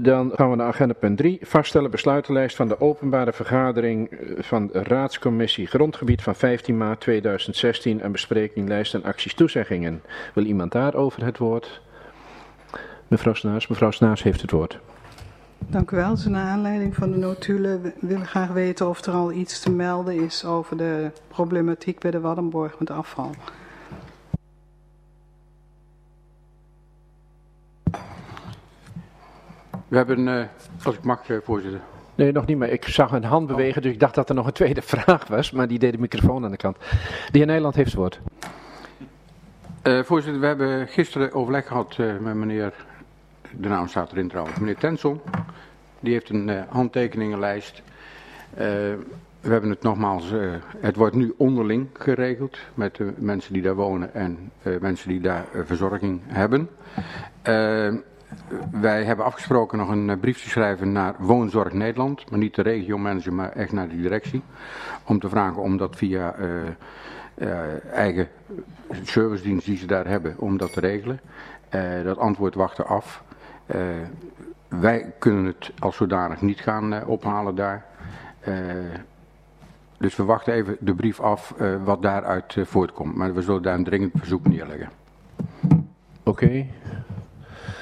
Dan gaan we naar agenda punt 3. Vaststellen besluitenlijst van de openbare vergadering van de Raadscommissie Grondgebied van 15 maart 2016 en bespreking lijst en acties toezeggingen. Wil iemand daarover het woord? Mevrouw Snaars heeft het woord. Dank u wel. Dus naar aanleiding van de notulen willen we graag weten of er al iets te melden is over de problematiek bij de Waddenborg met afval. We hebben, als ik mag, voorzitter. Nee, nog niet, maar ik zag een hand bewegen, dus ik dacht dat er nog een tweede vraag was, maar die deed de microfoon aan de kant. De heer Nijland heeft het woord. Voorzitter, we hebben gisteren overleg gehad met meneer, de naam staat erin trouwens, meneer Tenson. Die heeft een handtekeningenlijst. We hebben het nogmaals, het wordt nu onderling geregeld met de mensen die daar wonen en mensen die daar verzorging hebben. Wij hebben afgesproken nog een brief te schrijven naar Woonzorg Nederland, maar niet de regiomanager, maar echt naar de directie. Om te vragen om dat via eigen servicedienst die ze daar hebben, om dat te regelen. Dat antwoord wachten af. Wij kunnen het als zodanig niet gaan ophalen daar. Dus we wachten even de brief af wat daaruit voortkomt. Maar we zullen daar een dringend verzoek neerleggen. Oké.